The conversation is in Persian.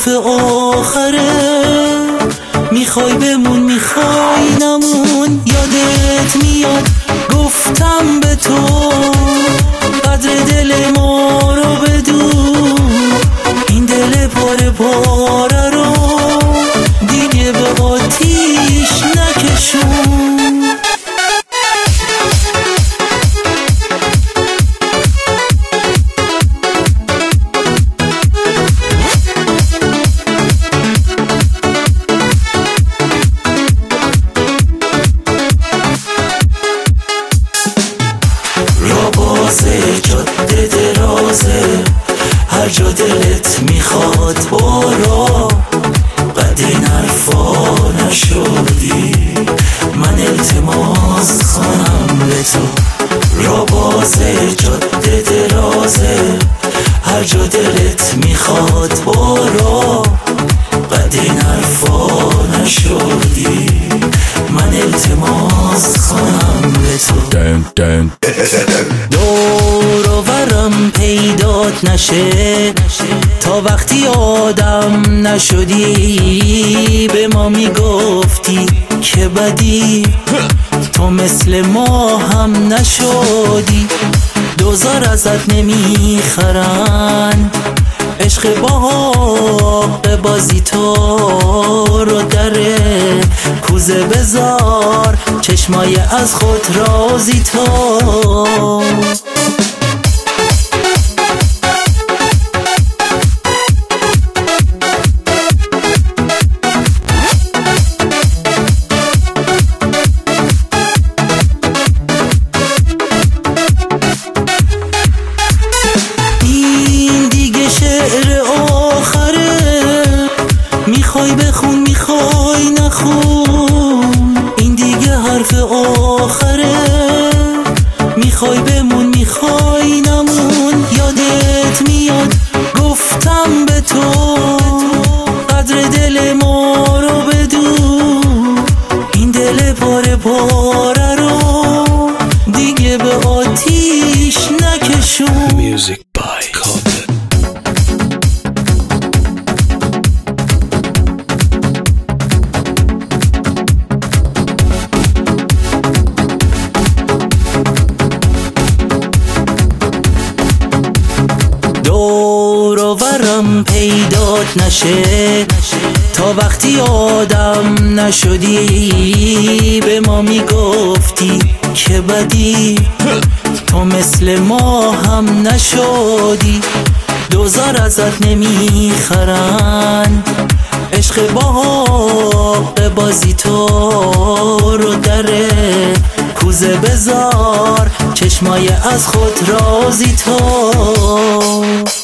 حرف آخره، میخوای بمون میخوای نمون. یادت میاد گفتم به تو قدر دل ما رو بدون، این دل پاره پاره رو دیگه به آتیش نکشون. جاده درازه، هر جا دلت میخواد برو. قد این حرفا نشدی، من التماس کنم به تو. را بازه جاده درازه، هر جا دلت میخواد برو. قد این حرفا نشدی، من التماس کنم به تو. دور و برم پیدات نشه تا وقتی آدم نشدی. به ما میگفتی که بدی، تو مثل ما هم نشدی. دوزار ازت نمیخرن، عشق باغ بازی تو رو دره. کوزه بذار چشمای از خود رازی تو. میخوای بخون میخوای نخون، این دیگه حرف آخره. میخوای بمون میخوای نمون. یادت میاد گفتم به تو قدر دل ما رو بدون، این دل پاره پاره رو دیگه به آتیش نکشون. Music by Carpet. دور و برم پیدات نشه تا وقتی آدم نشدی. به ما میگفتی که بدی، تو مثل ما هم نشدی. دوزار ازت نمیخرن، عشق باغ بازی تو رو دره. کوزه بذار چشمای از خود رازی تو.